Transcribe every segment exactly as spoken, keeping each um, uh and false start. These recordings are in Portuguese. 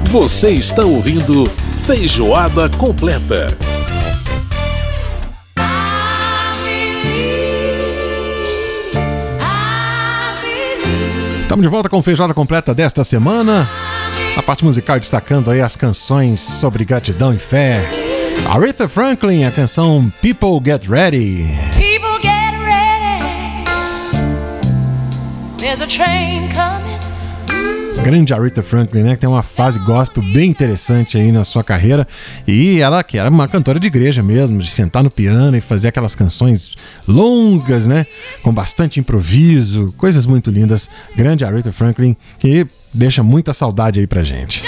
Você está ouvindo Feijoada Completa. Estamos de volta com Feijoada Completa desta semana. A parte musical destacando aí as canções sobre gratidão e fé. Aretha Franklin, a canção People Get Ready. People get ready. There's a train coming. Grande Aretha Franklin, né? Que tem uma fase gospel bem interessante aí na sua carreira. E ela que era uma cantora de igreja mesmo, de sentar no piano e fazer aquelas canções longas, né? Com bastante improviso, coisas muito lindas. Grande Aretha Franklin, que deixa muita saudade aí pra gente.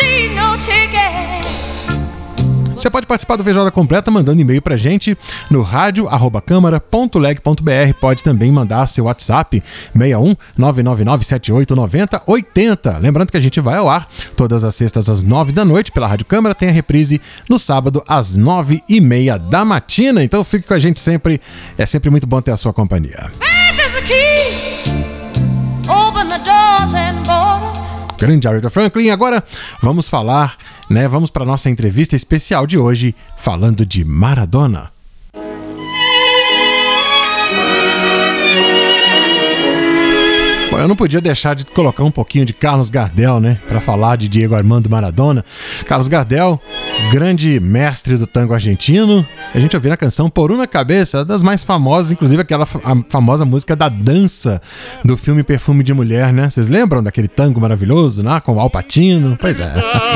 Você pode participar do Feijoada Completa mandando e-mail pra gente no rádio arroba câmara ponto leg ponto br. Pode também mandar seu WhatsApp seis um nove nove nove sete oito nove zero oito zero. Lembrando que a gente vai ao ar todas as sextas às nove da noite pela Rádio Câmara. Tem a reprise no sábado às nove e meia da matina. Então fique com a gente sempre. É sempre muito bom ter a sua companhia. Grande Aretha Franklin. Agora vamos falar, né? Vamos para nossa entrevista especial de hoje, falando de Maradona. Bom, eu não podia deixar de colocar um pouquinho de Carlos Gardel, né? Para falar de Diego Armando Maradona. Carlos Gardel, grande mestre do tango argentino. A gente ouviu na canção Por Una Cabeça, das mais famosas, inclusive aquela a famosa música da dança do filme Perfume de Mulher, né? Vocês lembram daquele tango maravilhoso, né? Com Al Pacino? Pois é.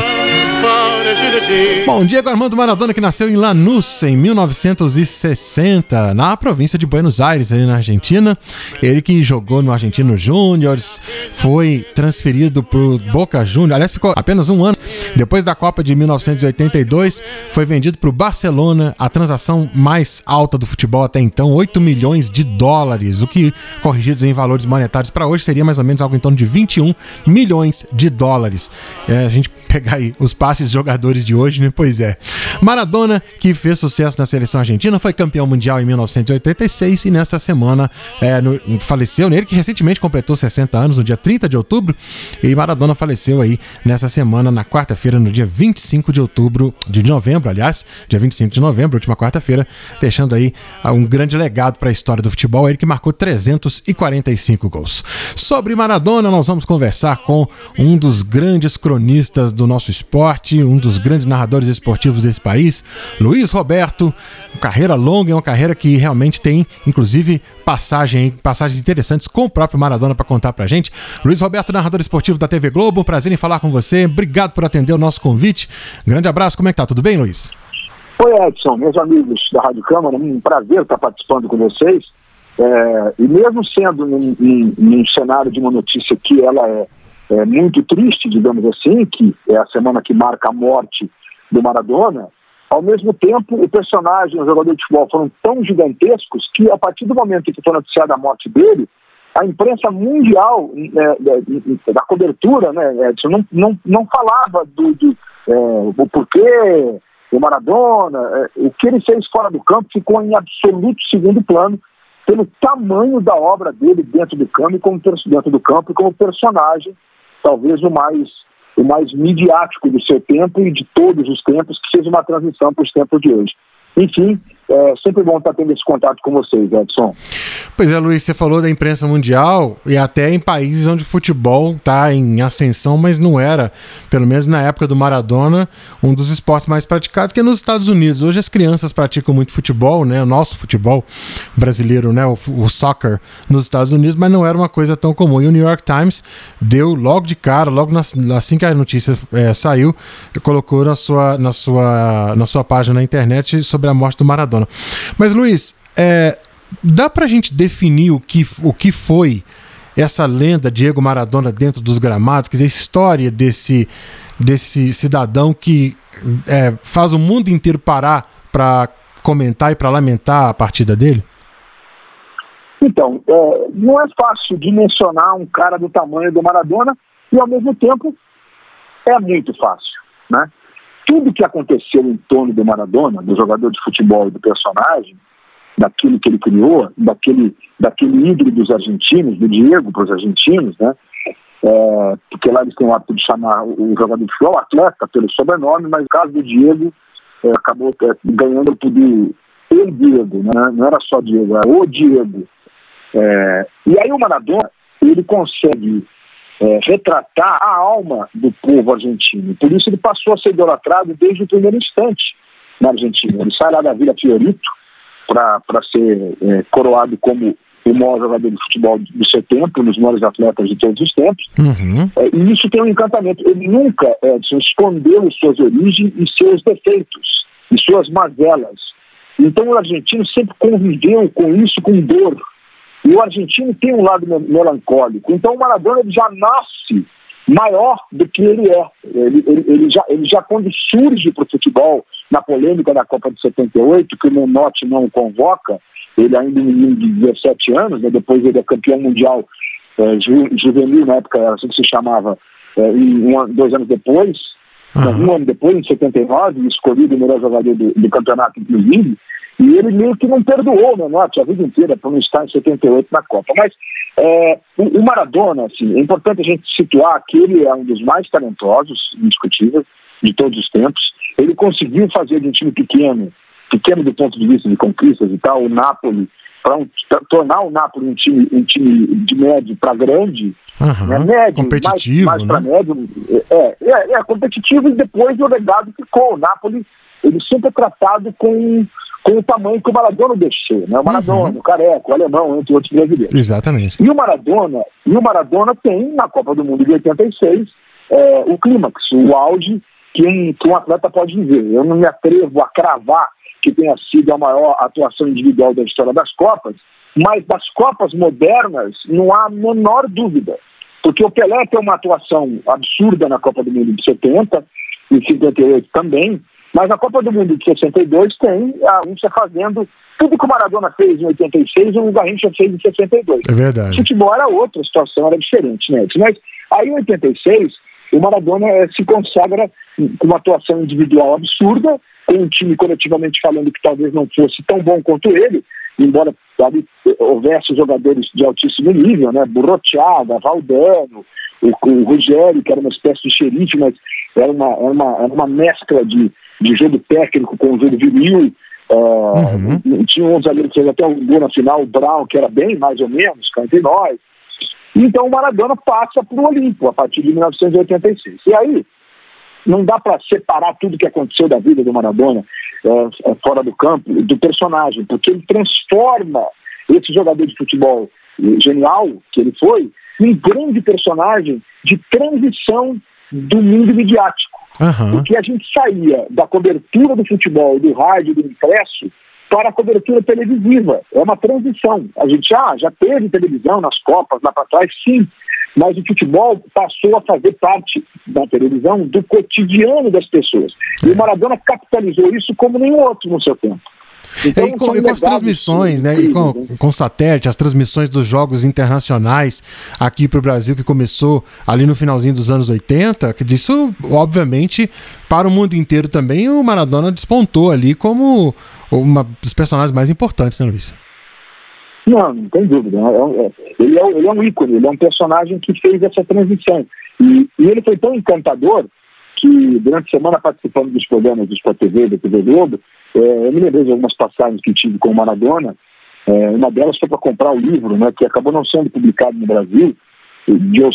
Bom, Diego Armando Maradona, que nasceu em Lanús em mil novecentos e sessenta, na província de Buenos Aires, ali na Argentina. Ele que jogou no Argentinos Júniors, foi transferido pro Boca Juniors, aliás, ficou apenas um ano. Depois da Copa de mil novecentos e oitenta e dois, foi vendido pro Barcelona, a transação mais alta do futebol até então, oito milhões de dólares, o que, corrigidos em valores monetários para hoje, seria mais ou menos algo em torno de vinte e um milhões de dólares. É, a gente pegar aí os passes de jogadores de hoje, né? Pois é. Maradona, que fez sucesso na seleção argentina, foi campeão mundial em mil novecentos e oitenta e seis e nesta semana é, no, faleceu, nele que recentemente completou sessenta anos, no dia trinta de outubro, e Maradona faleceu aí nessa semana, na quarta-feira, no dia vinte e cinco de outubro, de novembro, aliás, dia vinte e cinco de novembro, última quarta-feira, deixando aí um grande legado para a história do futebol, ele que marcou trezentos e quarenta e cinco gols. Sobre Maradona, nós vamos conversar com um dos grandes cronistas do nosso esporte, um dos grandes narradores esportivos desse país, Luiz Roberto. Carreira longa, é uma carreira que realmente tem, inclusive, passagem, passagens interessantes com o próprio Maradona para contar pra gente. Luiz Roberto, narrador esportivo da T V Globo, prazer em falar com você, obrigado por atender o nosso convite. Grande abraço, como é que tá? Tudo bem, Luiz? Oi, Edson, meus amigos da Rádio Câmara, um prazer estar participando com vocês. É, e mesmo sendo num, num, num cenário de uma notícia que ela é É muito triste, digamos assim, que é a semana que marca a morte do Maradona, ao mesmo tempo o personagem, o jogador de futebol foram tão gigantescos que a partir do momento que foi noticiada a morte dele, a imprensa mundial é, da cobertura, né, Edson, não, não, não falava do, do é, o porquê do Maradona, é, o que ele fez fora do campo ficou em absoluto segundo plano pelo tamanho da obra dele dentro do campo, como dentro do campo e como personagem, talvez o mais, o mais midiático do seu tempo e de todos os tempos, que fez uma transição para os tempos de hoje. Enfim, é sempre bom estar tendo esse contato com vocês, Edson. Pois é, Luiz, você falou da imprensa mundial e até em países onde o futebol está em ascensão, mas não era, pelo menos na época do Maradona, um dos esportes mais praticados, que é nos Estados Unidos. Hoje as crianças praticam muito futebol, né? O nosso futebol brasileiro, né? O, o soccer nos Estados Unidos, mas não era uma coisa tão comum. E o New York Times deu logo de cara, logo na, assim que a notícia é, saiu, colocou na sua, na, sua, na sua página na internet sobre a morte do Maradona. Mas, Luiz, é... dá pra gente definir o que, o que foi essa lenda Diego Maradona dentro dos gramados, quer dizer, a história desse, desse cidadão que é, faz o mundo inteiro parar para comentar e para lamentar a partida dele? Então, é, não é fácil dimensionar um cara do tamanho do Maradona e, ao mesmo tempo, é muito fácil, né? Tudo que aconteceu em torno do Maradona, do jogador de futebol e do personagem, daquilo que ele criou, daquele, daquele ídolo dos argentinos, do Diego para os argentinos, né? é, porque lá eles têm o hábito de chamar o jogador de futebol atleta pelo sobrenome, mas no caso do Diego, é, acabou é, ganhando tudo o Diego, né? Não era só Diego, era o Diego. É, e aí o Maradona, ele consegue é, retratar a alma do povo argentino, por isso ele passou a ser idolatrado desde o primeiro instante na Argentina. Ele sai lá da Vila Fiorito para ser é, coroado como o maior jogador de futebol do seu tempo, um dos maiores atletas de todos os tempos. Uhum. É, e isso tem um encantamento. Ele nunca, Edson, escondeu suas origens e seus defeitos, e suas mazelas. Então o argentino sempre conviveu com isso com dor. E o argentino tem um lado melancólico. Então o Maradona ele já nasce maior do que ele é. Ele, ele, ele, já, ele já quando surge para o futebol, na polêmica da Copa de setenta e oito, que o Menotti não o convoca, ele ainda é um menino de dezessete anos, né? Depois ele é campeão mundial é, ju, juvenil, na época assim que se chamava, é, um, um, dois anos depois, uhum. um ano depois, em setenta e nove, escolhido o melhor jogador do, do campeonato, inclusive, e ele meio que não perdoou o Menotti a vida inteira por não estar em setenta e oito na Copa. Mas é, o, o Maradona, assim, é importante a gente situar que ele é um dos mais talentosos, indiscutível, de todos os tempos. Ele conseguiu fazer de um time pequeno, pequeno do ponto de vista de conquistas e tal, o Napoli, para um, tornar o Napoli um time, um time de médio para grande, uhum. né, médio, competitivo, mais, mais né? para médio, é, é, é competitivo, e depois o legado ficou. O Napoli, ele sempre é tratado com, com o tamanho que o Maradona deixou, né? O Maradona, uhum. o Careca, o Alemão, entre outros brasileiros. Exatamente. E o Maradona, e o Maradona tem, na Copa do Mundo de oitenta e seis, é, o clímax, o auge que um, que um atleta pode viver. Eu não me atrevo a cravar que tenha sido a maior atuação individual da história das Copas, mas das Copas modernas não há a menor dúvida, porque o Pelé tem uma atuação absurda na Copa do Mundo de setenta, e cinquenta e oito também, mas na Copa do Mundo de sessenta e dois tem a Garrincha fazendo tudo que o Maradona fez em oitenta e seis, o Garrincha fez em sessenta e dois. É verdade. O futebol era outra, a situação era diferente, né? Mas aí em oitenta e seis, o Maradona eh, se consagra com uma atuação individual absurda, com um time coletivamente falando que talvez não fosse tão bom quanto ele, embora sabe, houvesse jogadores de altíssimo nível, né? Burrochaga, Valdano, o, o Rogério, que era uma espécie de xerife, mas era uma, era uma, era uma mescla de, de jogo técnico com jogo viril. Uh, uhum. Tinha um zagueiro que fez até um gol na final, o Brown, que era bem mais ou menos, cá entre nós. Então o Maradona passa para o Olimpo a partir de mil novecentos e oitenta e seis. E aí não dá para separar tudo que aconteceu da vida do Maradona é, fora do campo, do personagem, porque ele transforma esse jogador de futebol genial que ele foi em grande personagem de transição do mundo midiático. Uhum. Porque a gente saía da cobertura do futebol, do rádio, do impresso, para a cobertura televisiva. É uma transição. A gente ah, já teve televisão nas Copas lá para trás, sim, mas o futebol passou a fazer parte da televisão do cotidiano das pessoas. E o Maradona capitalizou isso como nenhum outro no seu tempo. Então, e com, e com as transmissões, né? E com, com satélite, as transmissões dos jogos internacionais aqui para o Brasil, que começou ali no finalzinho dos anos oitenta, que disso, obviamente, para o mundo inteiro também, o Maradona despontou ali como uma dos personagens mais importantes, né, Luiz? Não, não tem dúvida. Ele é, ele é um ícone, ele é um personagem que fez essa transição. E, e ele foi tão encantador que, durante a semana, participando dos programas do Sport T V, da T V Globo, é, eu me lembrei de algumas passagens que tive com o Maradona. É, uma delas foi para comprar o livro, né, que acabou não sendo publicado no Brasil, de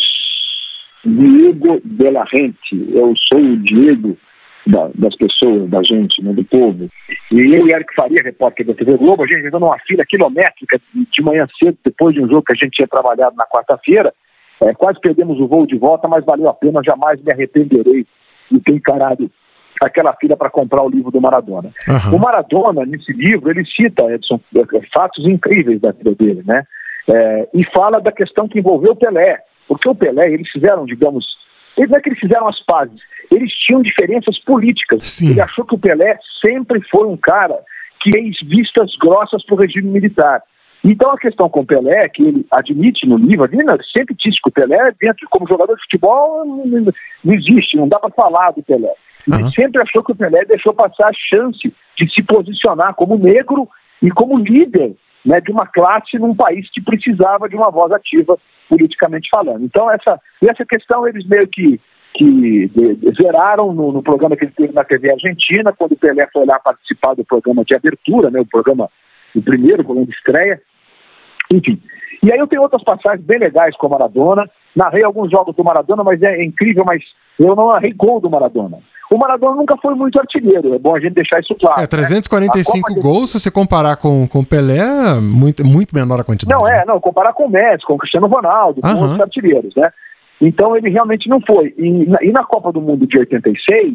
Diego de la Gente. Eu sou o Diego da, das pessoas, da gente, né, do povo. E eu e Eric Faria, repórter da T V Globo, a gente entrou numa fila quilométrica de manhã cedo, depois de um jogo que a gente tinha trabalhado na quarta-feira. É, quase perdemos o voo de volta, mas valeu a pena, jamais me arrependerei de ter encarado aquela fila para comprar o livro do Maradona. Uhum. O Maradona, nesse livro, ele cita, Edson, fatos incríveis da vida dele, né? É, e fala da questão que envolveu o Pelé, porque o Pelé, eles fizeram, digamos, eles não é que eles fizeram as pazes, eles tinham diferenças políticas. Sim. Ele achou que o Pelé sempre foi um cara que fez vistas grossas para o regime militar. Então a questão com o Pelé, que ele admite no livro, ele sempre disse que o Pelé, dentro como jogador de futebol, não, não existe, não dá para falar do Pelé. Ele uhum. sempre achou que o Pelé deixou passar a chance de se posicionar como negro e como líder né, de uma classe num país que precisava de uma voz ativa politicamente falando. Então essa, essa questão eles meio que, que de, de, zeraram no, no programa que ele teve na T V Argentina, quando o Pelé foi lá participar do programa de abertura, né, o programa, o primeiro programa de estreia, enfim. E aí eu tenho outras passagens bem legais com o Maradona, narrei alguns jogos do Maradona, mas é incrível, mas eu não narrei gol do Maradona. O Maradona nunca foi muito artilheiro, é bom a gente deixar isso claro. É, trezentos e quarenta e cinco né? gols, se você comparar com o Pelé, é muito, muito menor a quantidade. Não, é, não, comparar com o Messi, com o Cristiano Ronaldo, com Aham. outros artilheiros, né? Então ele realmente não foi. E na, e na Copa do Mundo de oitenta e seis,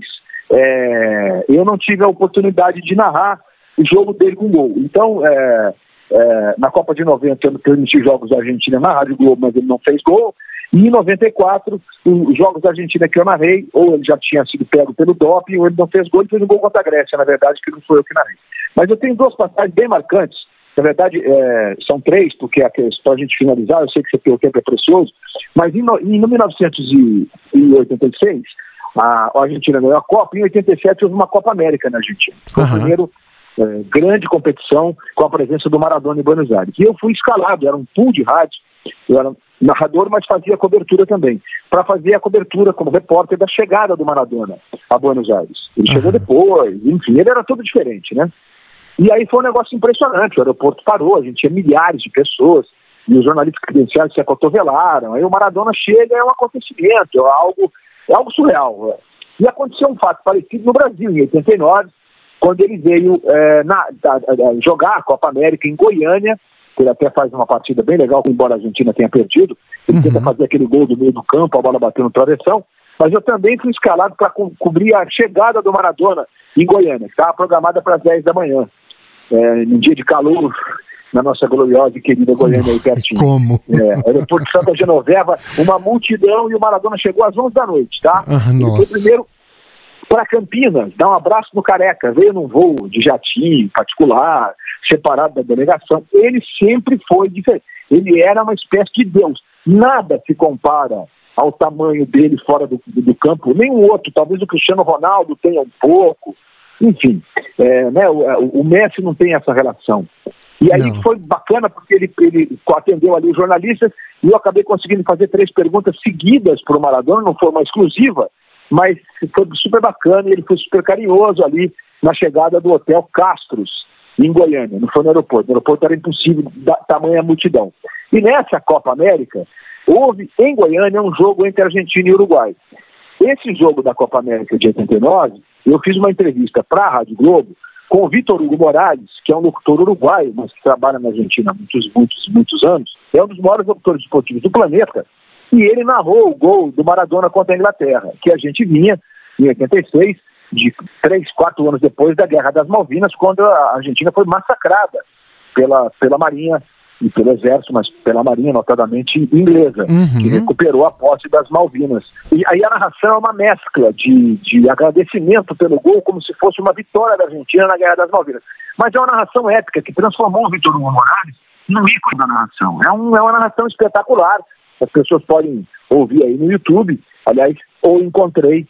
é, eu não tive a oportunidade de narrar o jogo dele com gol. Então, é, é, na Copa de noventa, eu permiti jogos da Argentina na Rádio Globo, mas ele não fez gol. E em noventa e quatro, os jogos da Argentina que eu narrei, ou ele já tinha sido pego pelo doping, ou ele não fez gol, ele fez um gol contra a Grécia, na verdade, que não foi eu que narrei. Mas eu tenho duas passagens bem marcantes, na verdade é, são três, porque para a gente finalizar, eu sei que o tempo é precioso, mas em, no, em mil novecentos e oitenta e seis, a, a Argentina ganhou a Copa, e em oitenta e sete houve uma Copa América na Argentina. Foi Uhum. o primeiro é, grande competição com a presença do Maradona em Buenos Aires. E eu fui escalado, era um pool de rádio, eu era narrador, mas fazia cobertura também, para fazer a cobertura como repórter da chegada do Maradona a Buenos Aires. Ele chegou depois, enfim, ele era todo diferente, né? E aí foi um negócio impressionante, o aeroporto parou, a gente tinha milhares de pessoas, e os jornalistas credenciados se acotovelaram, aí o Maradona chega, é um acontecimento, é algo, é algo surreal. É. E aconteceu um fato parecido no Brasil, em oitenta e nove, quando ele veio é, na, da, da, jogar a Copa América em Goiânia. Ele até faz uma partida bem legal, embora a Argentina tenha perdido. Ele uhum. tenta fazer aquele gol do meio do campo, a bola bateu no travessão. Mas eu também fui escalado para co- cobrir a chegada do Maradona em Goiânia, que estava programada para as dez da manhã. É, num dia de calor, na nossa gloriosa e querida Goiânia aí pertinho. Como? É, aeroporto de Santa Genoveva, uma multidão, e o Maradona chegou às onze da noite, tá? Ah, ele nossa. foi primeiro para Campinas, dar um abraço no Careca, veio num voo de jatinho particular, separado da delegação. Ele sempre foi diferente, ele era uma espécie de Deus, nada se compara ao tamanho dele fora do, do, do campo, nenhum outro, talvez o Cristiano Ronaldo tenha um pouco, enfim, é, né, o, o Messi não tem essa relação. E aí não. Foi bacana porque ele, ele atendeu ali os jornalistas e eu acabei conseguindo fazer três perguntas seguidas para o Maradona, não foi uma exclusiva, mas foi super bacana e ele foi super carinhoso ali na chegada do Hotel Castros, em Goiânia, não foi no aeroporto. No aeroporto era impossível, da tamanha multidão. E nessa Copa América, houve em Goiânia um jogo entre Argentina e Uruguai. Esse jogo da Copa América de oitenta e nove, eu fiz uma entrevista para a Rádio Globo com o Vitor Hugo Morales, que é um locutor uruguaio, mas que trabalha na Argentina há muitos, muitos, muitos anos. É um dos maiores locutores esportivos do planeta. E ele narrou o gol do Maradona contra a Inglaterra, que a gente vinha em oitenta e seis, de três, quatro anos depois da Guerra das Malvinas, quando a Argentina foi massacrada pela, pela Marinha e pelo Exército, mas pela Marinha, notadamente inglesa, uhum. que recuperou a posse das Malvinas. E aí a narração é uma mescla de, de agradecimento pelo gol, como se fosse uma vitória da Argentina na Guerra das Malvinas. Mas é uma narração épica que transformou o Vitor Hugo Morales no ícone da narração. É, um, é uma narração espetacular. As pessoas podem ouvir aí no YouTube, aliás, ou encontrei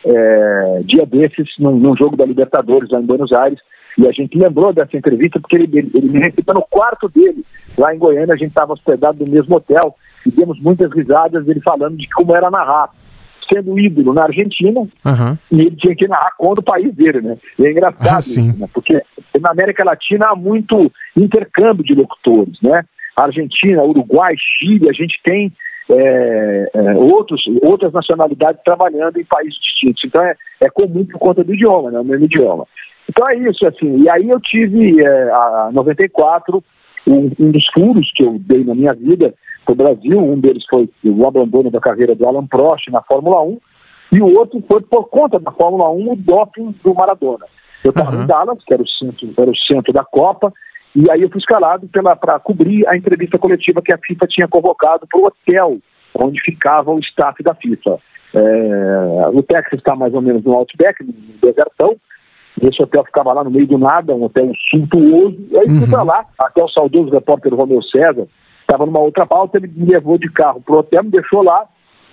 é, dia desses num, num jogo da Libertadores lá em Buenos Aires, e a gente lembrou dessa entrevista porque ele, ele, ele me recebeu no quarto dele, lá em Goiânia. A gente estava hospedado no mesmo hotel e demos muitas risadas dele falando de como era narrar, sendo ídolo na Argentina, uhum. e ele tinha que narrar contra o país dele, né? E é engraçado ah, isso, né? Porque na América Latina há muito intercâmbio de locutores, né? Argentina, Uruguai, Chile, a gente tem é, é, outros, outras nacionalidades trabalhando em países distintos. Então é, é comum por conta do idioma, né? O mesmo idioma. Então é isso, assim. E aí eu tive, é, a noventa e quatro, um, um dos furos que eu dei na minha vida para o Brasil. Um deles foi o abandono da carreira do Alan Prost na Fórmula um, e o outro foi por conta da Fórmula um, o doping do Maradona. Eu estava uhum. em Dallas, que era o centro, era o centro da Copa, e aí eu fui escalado para cobrir a entrevista coletiva que a FIFA tinha convocado para o hotel onde ficava o staff da FIFA. É, o Texas está mais ou menos no Outback, no desertão. Esse hotel ficava lá no meio do nada, um hotel suntuoso. E aí uhum. fui para lá, até o saudoso repórter Romeu César estava numa outra pauta, ele me levou de carro pro hotel, me deixou lá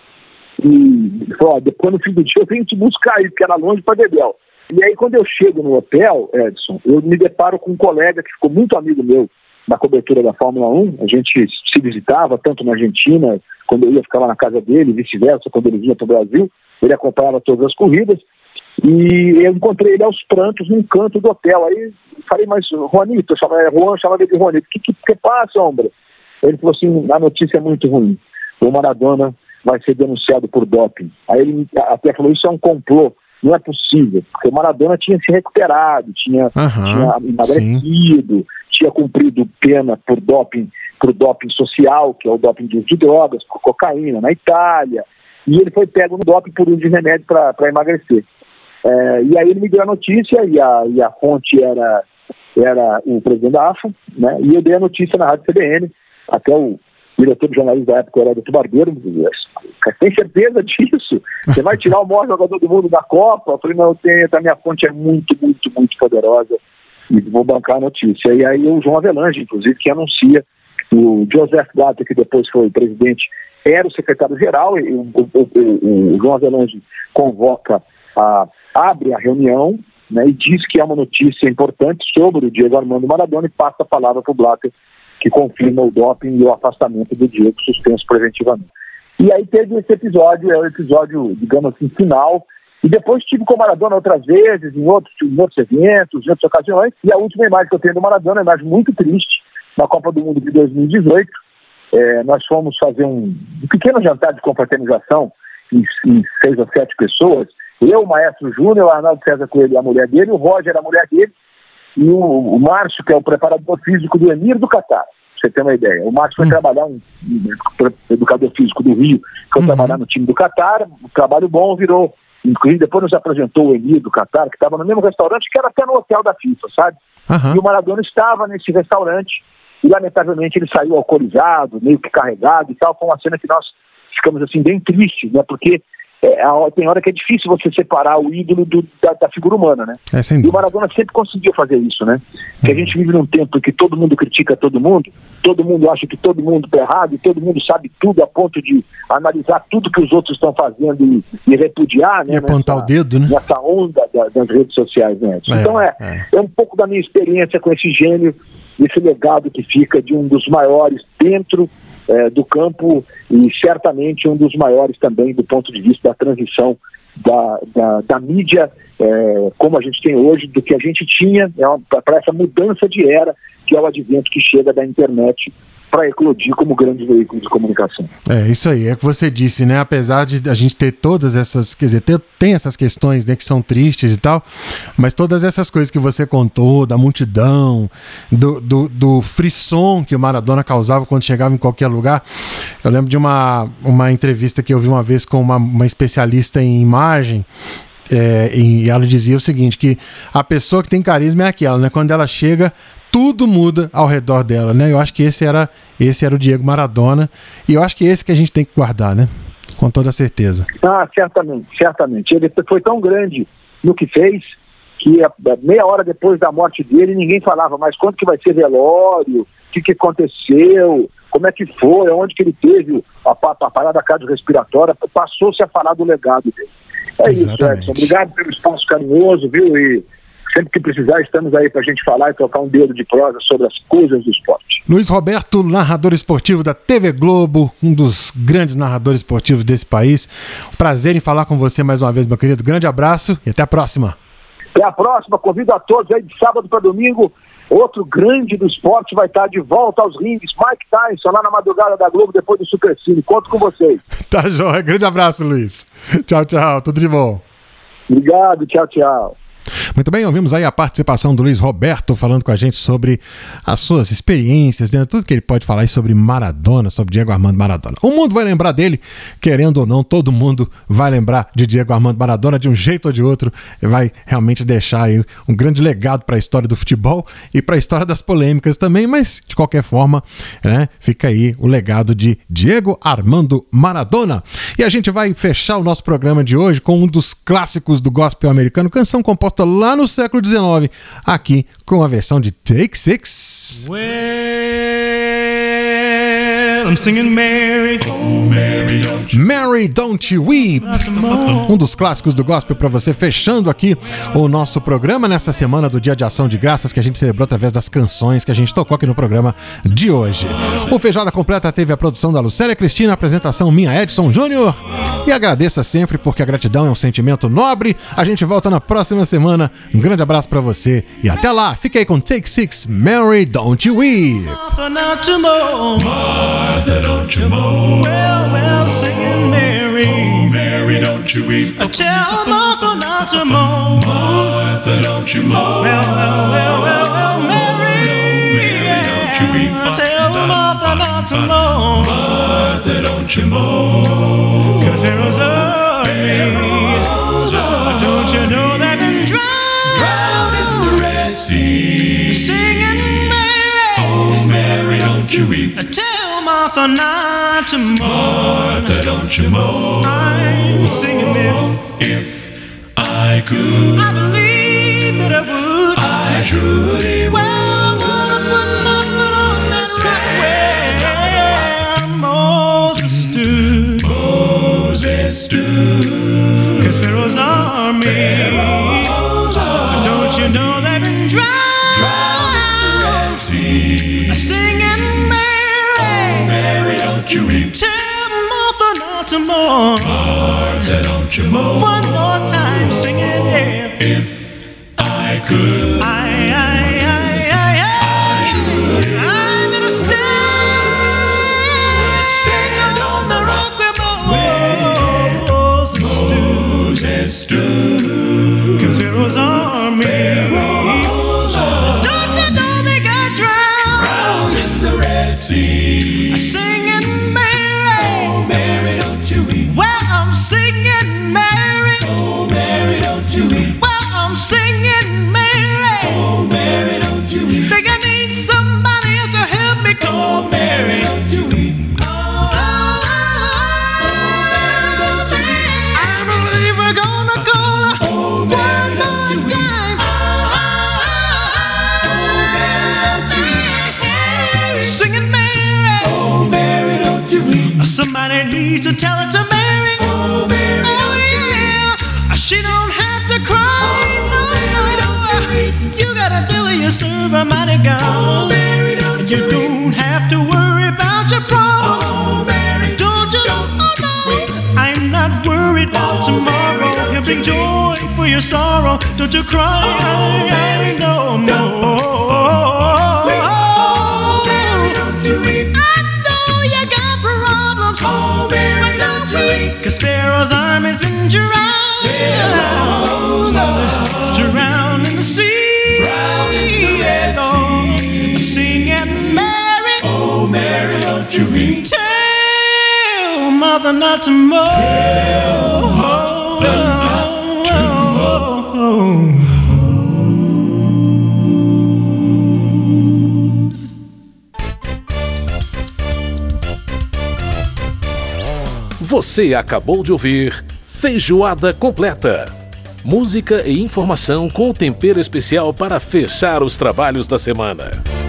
e falou, ó, depois no fim do dia eu venho te buscar aí, porque era longe para Dedéu. E aí quando eu chego no hotel, Edson, eu me deparo com um colega que ficou muito amigo meu na cobertura da Fórmula um, a gente se visitava tanto na Argentina, quando eu ia ficava na casa dele, vice-versa, quando ele vinha para o Brasil, ele acompanhava todas as corridas, e eu encontrei ele aos prantos num canto do hotel. Aí falei, mas Juanito, eu chamava, Juan chamava ele de Juanito, o que, que, que passa, homem? Ele falou assim, a notícia é muito ruim, o Maradona vai ser denunciado por doping. Aí ele até falou, isso é um complô, não é possível, porque o Maradona tinha se recuperado, tinha, uhum, tinha emagrecido, sim. tinha cumprido pena por doping, por doping social, que é o doping de, de drogas, por cocaína, na Itália, e ele foi pego no doping por uso de remédio para emagrecer. É, e aí ele me deu a notícia, e a, e a fonte era, era o presidente da A F A, né, e eu dei a notícia na Rádio C B N, até o diretor de jornalismo da época era o Barbeiro, tem certeza disso? Você vai tirar o maior jogador do mundo da Copa? Eu falei, não, eu tenho, a minha fonte é muito, muito, muito poderosa e vou bancar a notícia. E aí o João Avelange, inclusive, que anuncia, o Joseph Blatter, que depois foi presidente, era o secretário-geral, e o, o, o, o João Avelange convoca, a, abre a reunião, né, e diz que é uma notícia importante sobre o Diego Armando Maradona e passa a palavra para o Blatter, que confirma o doping e o afastamento do Diego suspenso preventivamente. E aí teve esse episódio, é o episódio, digamos assim, final, e depois tive com o Maradona outras vezes, em outros, em outros eventos, em outras ocasiões, e a última imagem que eu tenho do Maradona é uma imagem muito triste, na Copa do Mundo de dois mil e dezoito, é, nós fomos fazer um, um pequeno jantar de confraternização, em, em seis ou sete pessoas, eu, o Maestro Júnior, o Arnaldo César Coelho, a mulher dele, o Roger, a mulher dele, e o, o Márcio, que é o preparador físico do Emir do Catar, pra você ter uma ideia. O Márcio foi uhum. trabalhar, um, um educador físico do Rio, foi uhum. trabalhar no time do Catar, um trabalho bom, virou, inclusive depois nos apresentou o Emir do Catar, que estava no mesmo restaurante, que era até no hotel da FIFA, sabe? Uhum. E o Maradona estava nesse restaurante, e lamentavelmente ele saiu alcoolizado, meio que carregado e tal, foi uma cena que nós ficamos assim bem tristes, né, porque É, tem hora que é difícil você separar o ídolo do, da, da figura humana, né? É, e o Maradona sempre conseguiu fazer isso, né? Porque uhum. a gente vive num tempo em que todo mundo critica todo mundo, todo mundo acha que todo mundo está errado, e todo mundo sabe tudo a ponto de analisar tudo que os outros estão fazendo e, e repudiar, né? E apontar nessa, o dedo, né? Nessa onda da, das redes sociais, né? É, então é, é. é um pouco da minha experiência com esse gênio, esse legado que fica de um dos maiores dentro É, do campo e certamente um dos maiores também do ponto de vista da transição da, da, da mídia é, como a gente tem hoje, do que a gente tinha, é para essa mudança de era que é o advento que chega da internet para eclodir como grande veículo de comunicação. É, isso aí, é o que você disse, né? Apesar de a gente ter todas essas, quer dizer, ter, tem essas questões, né, que são tristes e tal, mas todas essas coisas que você contou, da multidão, do, do, do frisson que o Maradona causava quando chegava em qualquer lugar. Eu lembro de uma, uma entrevista que eu vi uma vez com uma, uma especialista em imagem, é, e ela dizia o seguinte, que a pessoa que tem carisma é aquela, né? Quando ela chega, tudo muda ao redor dela, né? Eu acho que esse era, esse era o Diego Maradona, e eu acho que esse que a gente tem que guardar, né? Com toda certeza. Ah, certamente, certamente. Ele foi tão grande no que fez, que a, a meia hora depois da morte dele, ninguém falava mais quanto que vai ser velório, o que, que aconteceu, como é que foi, onde que ele teve a, a, a parada cardiorrespiratória, passou-se a falar do legado dele. É Exatamente. Isso, Edson. Obrigado pelo espaço carinhoso, viu? E sempre que precisar, estamos aí pra gente falar e trocar um dedo de prosa sobre as coisas do esporte. Luiz Roberto, narrador esportivo da T V Globo, um dos grandes narradores esportivos desse país. Prazer em falar com você mais uma vez, meu querido. Grande abraço e até a próxima. Até a próxima. Convido a todos aí de sábado para domingo. Outro grande do esporte vai estar de volta aos rings. Mike Tyson, lá na madrugada da Globo, depois do Supercine. Conto com vocês. Tá joia. Grande abraço, Luiz. Tchau, tchau. Tudo de bom. Obrigado. Tchau, tchau. Muito bem, ouvimos aí a participação do Luiz Roberto falando com a gente sobre as suas experiências, né? Tudo que ele pode falar aí sobre Maradona, sobre Diego Armando Maradona. O mundo vai lembrar dele, querendo ou não, todo mundo vai lembrar de Diego Armando Maradona de um jeito ou de outro, vai realmente deixar aí um grande legado para a história do futebol e para a história das polêmicas também, mas de qualquer forma, né, fica aí o legado de Diego Armando Maradona. E a gente vai fechar o nosso programa de hoje com um dos clássicos do gospel americano, canção composta lá no século dezenove, aqui com a versão de Take Six. Well, I'm singing Mary, oh Mary, don't you, Mary, Don't You Weep, um dos clássicos do gospel para você, fechando aqui o nosso programa nessa semana do Dia de Ação de Graças que a gente celebrou através das canções que a gente tocou aqui no programa de hoje. O Feijoada Completa teve a produção da Lucélia Cristina, a apresentação minha, Edson Júnior, e agradeça sempre porque a gratidão é um sentimento nobre. A gente volta na próxima semana. Um grande abraço para você e até lá. Fique aí com Take Six, Mary, Don't You Weep. Martha, not to moan. Martha, don't you moan. Well, well, singing Mary, oh Mary, don't you weep. I tell Martha not to moan. Martha, don't you moan. Well, well, well, well, well, Mary, Mary, don't you weep. I tell Martha not to moan. Martha, don't you moan. 'Cause Pharaoh's army, don't you know they've been drowned, drowned in the Red Sea, singing Mary, oh Mary, don't you weep. Tell Martha not to moan. Martha, don't you moan. I'm singing if, if I could, I believe that I would, I truly would. Well, I wanna put my foot on that rock where Moses stood, Moses stood. 'Cause Pharaoh's army, Pharaoh's army, don't you know they've been drowned, drowned in the Red Sea, singing Mary, oh Mary, don't you weep. Tell Martha not to moan. Martha, don't you moan. One more time, singing if, if I could, I, I, I, I, I, I should, I'm gonna stand, stand on the rock where Moses stood, Moses stood. 'Cause Pharaoh's army, Pharaoh's army, don't you know they got drowned, drowned in the Red Sea, singing Mary, oh Mary, don't you weep. Well, I'm singing Mary, oh Mary, don't you weep. Well, I'm singing Mary, oh Mary, don't you weep. Think I need somebody else to help me come, oh Mary, don't you weep. Oh, oh, oh, Mary, don't you weep. I believe we're gonna call her, oh Mary, one more time. Oh, Mary, don't you weep. Singing Mary, oh Mary, don't you weep. Somebody needs to tell it to Mary, oh Mary, don't you weep. She don't have to cry, no, Mary, don't you weep. You gotta tell her you serve a mighty God, oh Mary, don't you, you don't have to worry about your problems, oh Mary, don't you, don't oh no, weep. I'm not worried about oh, tomorrow, he'll bring joy for your sorrow, don't you cry, oh, Mary, no, no, oh, Mary, don't you weep. I know you got problems, oh Mary, don't you weep. 'Cause Pharaoh's army's been drowned, Pharaoh's army, drowned in the sea, drowned in the Red Sea, singing Mary, oh Mary, don't you weep. Tell Mother not to moan, tell Mother not to moan. Você acabou de ouvir Feijoada Completa. Música e informação com tempero especial para fechar os trabalhos da semana.